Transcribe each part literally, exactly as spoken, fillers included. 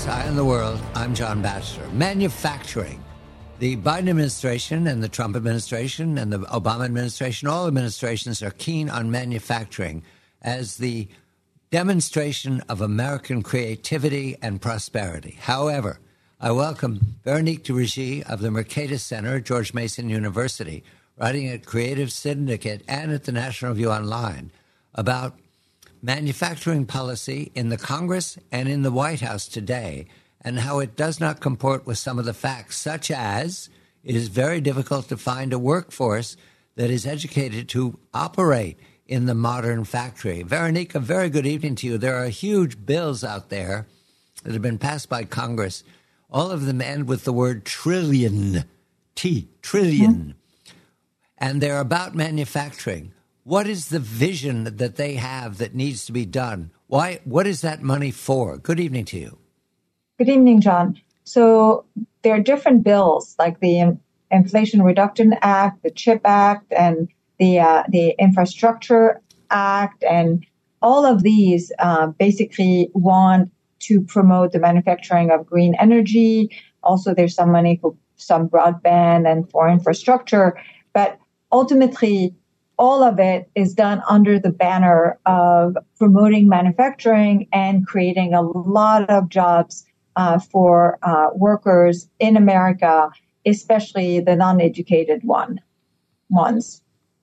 Eye on the World. I'm John Batchelor. Manufacturing. The Biden administration and the Trump administration and the Obama administration, all administrations are keen on manufacturing as the demonstration of American creativity and prosperity. However, I welcome Veronique de Rugy of the Mercatus Center at George Mason University, writing at Creative Syndicate and at the National Review Online about manufacturing policy in the Congress and in the White House today, and how it does not comport with some of the facts, such as it is very difficult to find a workforce that is educated to operate in the modern factory. Veronique, a very good evening to you. There are huge bills out there that have been passed by Congress. All of them end with the word trillion, T, trillion, mm-hmm. and they're about manufacturing. What is the vision that they have that needs to be done? Why? What is that money for? Good evening to you. Good evening, John. So there are different bills like the Inflation Reduction Act, the CHIP Act, and the uh, the Infrastructure Act, and all of these uh, basically want to promote the manufacturing of green energy. Also, there's some money for some broadband and for infrastructure, but ultimately, all of it is done under the banner of promoting manufacturing and creating a lot of jobs uh, for uh, workers in America, especially the non-educated one ones.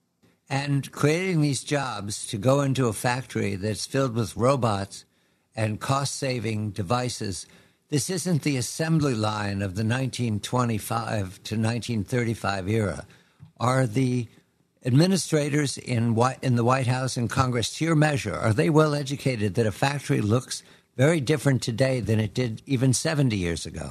And creating these jobs to go into a factory that's filled with robots and cost-saving devices. This isn't the assembly line of the nineteen twenty-five to nineteen thirty-five era. Are the administrators in White, in the White House and Congress, to your measure, are they well educated that a factory looks very different today than it did even seventy years ago?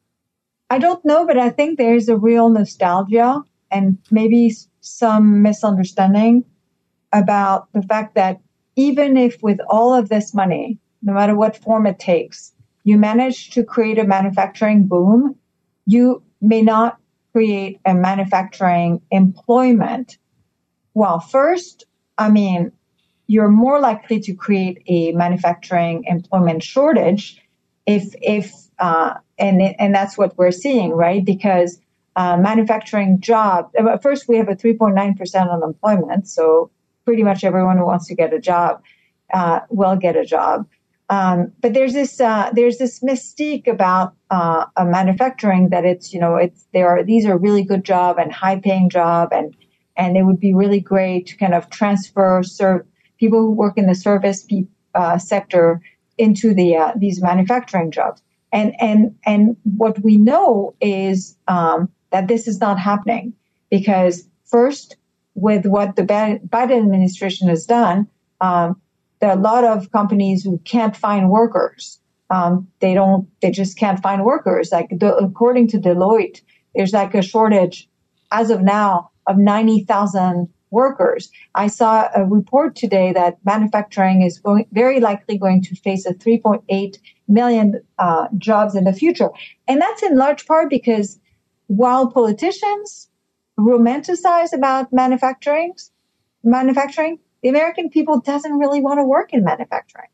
I don't know, but I think there's a real nostalgia and maybe some misunderstanding about the fact that even if with all of this money, no matter what form it takes, you manage to create a manufacturing boom, you may not create a manufacturing employment. Well, first, I mean, you're more likely to create a manufacturing employment shortage if, if, uh, and, and that's what we're seeing, right? Because, uh, manufacturing jobs, first we have a three point nine percent unemployment. So pretty much everyone who wants to get a job, uh, will get a job. Um, but there's this, uh, there's this mystique about, uh, a manufacturing that it's, you know, it's, there are, these are really good job and high paying job, and, and it would be really great to kind of transfer serve people who work in the service uh, sector into the, uh, these manufacturing jobs. And, and, and what we know is, um, that this is not happening because first, with what the Biden administration has done, um, there are a lot of companies who can't find workers. Um, they don't, they just can't find workers. Like the, according to Deloitte, there's like a shortage as of now of ninety thousand workers. I saw a report today that manufacturing is going, very likely going to face a three point eight million uh, jobs in the future. And that's in large part because while politicians romanticize about manufacturing, manufacturing, the American people doesn't really want to work in manufacturing.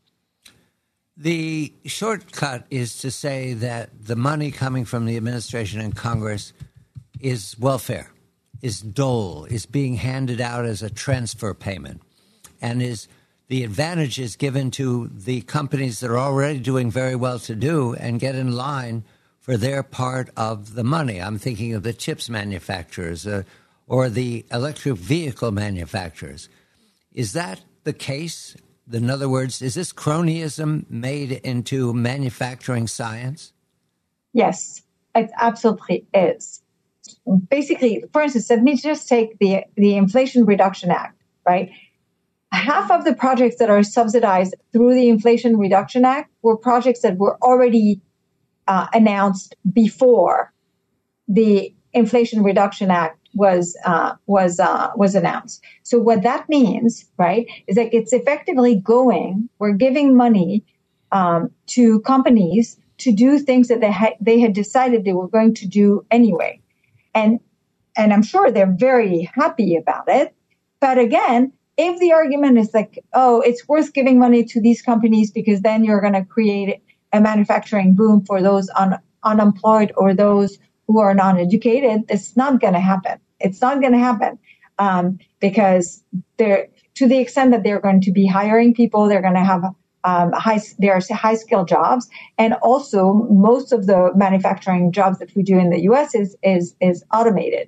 The shortcut is to say that the money coming from the administration and Congress is welfare, is dole, is being handed out as a transfer payment, and is the advantages given to the companies that are already doing very well to do and get in line for their part of the money. I'm thinking of the chips manufacturers uh, or the electric vehicle manufacturers. Is that the case? In other words, is this cronyism made into manufacturing science? Yes, it absolutely is. Basically, for instance, let me just take the, the Inflation Reduction Act, right? Half of the projects that are subsidized through the Inflation Reduction Act were projects that were already uh, announced before the Inflation Reduction Act was uh, was uh, was announced. So what that means, right, is that it's effectively going. We're giving money um, to companies to do things that they had they had decided they were going to do anyway, and and I'm sure they're very happy about it. But again, if the argument is like, oh, it's worth giving money to these companies because then you're going to create a manufacturing boom for those un, unemployed or those who are non-educated. It's not going to happen. It's not going to happen um, because they're, to the extent that they're going to be hiring people, they're going to have um, high, there are high skill jobs, and also most of the manufacturing jobs that we do in the U S is is is automated.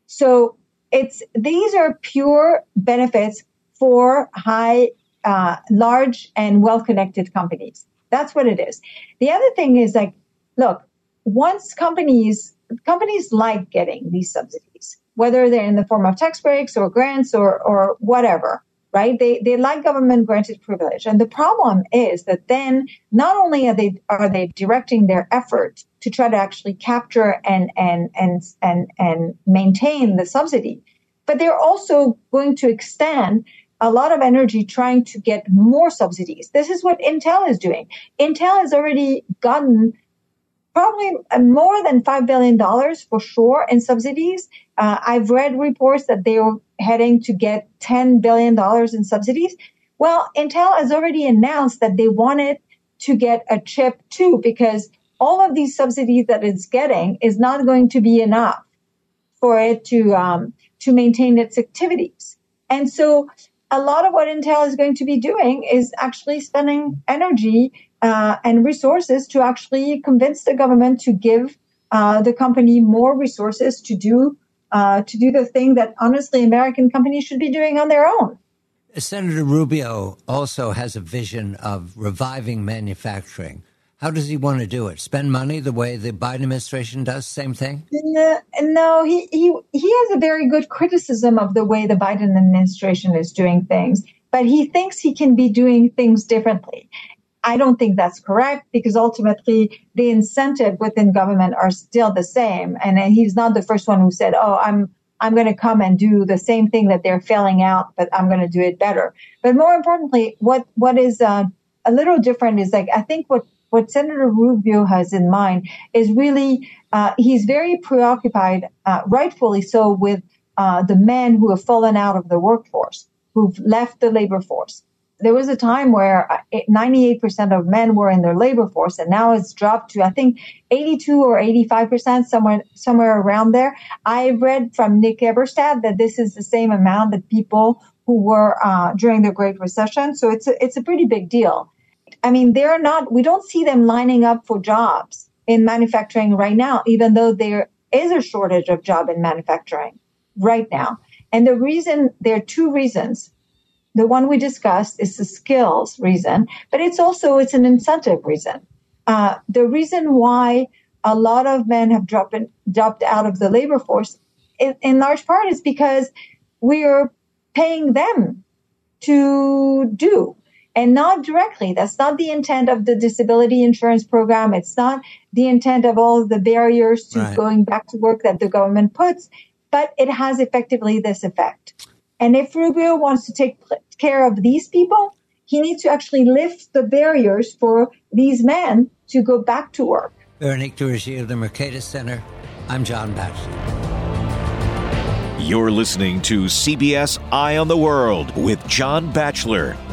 So it's these are pure benefits for high, uh, large, and well-connected companies. That's what it is. The other thing is like, look, once companies companies like getting these subsidies, whether they're in the form of tax breaks or grants or or whatever. Right? They they like government granted privilege. And the problem is that then not only are they are they directing their effort to try to actually capture and and and and and maintain the subsidy, but they're also going to extend a lot of energy trying to get more subsidies. This is what Intel is doing. Intel has already gotten probably more than five billion dollars for sure in subsidies. Uh, I've read reports that they were heading to get ten billion dollars in subsidies. Well, Intel has already announced that they wanted to get a chip too, because all of these subsidies that it's getting is not going to be enough for it to um, to maintain its activities. And so a lot of what Intel is going to be doing is actually spending energy uh, and resources to actually convince the government to give uh, the company more resources to do uh, to do the thing that honestly American companies should be doing on their own. Senator Rubio also has a vision of reviving manufacturing. How does he want to do it? Spend money the way the Biden administration does? Same thing? No, no he, he, he has a very good criticism of the way the Biden administration is doing things, but he thinks he can be doing things differently. I don't think that's correct because ultimately the incentive within government are still the same. And he's not the first one who said, oh, I'm I'm going to come and do the same thing that they're failing out, but I'm going to do it better. But more importantly, what what is uh, a little different is like I think what What Senator Rubio has in mind is really, uh, he's very preoccupied, uh, rightfully so, with uh, the men who have fallen out of the workforce, who've left the labor force. There was a time where ninety-eight percent of men were in their labor force, and now it's dropped to, I think, eighty-two or eighty-five percent, somewhere somewhere around there. I read from Nick Eberstadt that this is the same amount that people who were uh, during the Great Recession. So it's a, it's a pretty big deal. I mean, they're not, we don't see them lining up for jobs in manufacturing right now, even though there is a shortage of job in manufacturing right now. And the reason, there are two reasons. The one we discussed is the skills reason, but it's also, it's an incentive reason. Uh, the reason why a lot of men have dropped, in, dropped out of the labor force in, in large part is because we're paying them to do. And not directly. That's not the intent of the disability insurance program. It's not the intent of all of the barriers to right. going back to work that the government puts, but it has effectively this effect. And if Rubio wants to take care of these people, he needs to actually lift the barriers for these men to go back to work. Veronique Dirigier of the Mercatus Center. I'm John Batchelor. You're listening to C B S Eye on the World with John Batchelor.